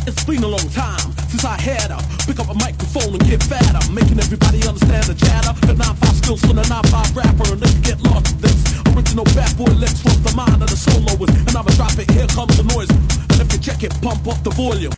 It's been a long time since I had to pick up a microphone and get fatter, making everybody understand the chatter. The 9-5 skills from the 9-5 rapper, and if you get lost in this original bad boy licks from the mind of the soloist, and I'ma drop it. Here comes the noise, and if you check it, pump up the volume.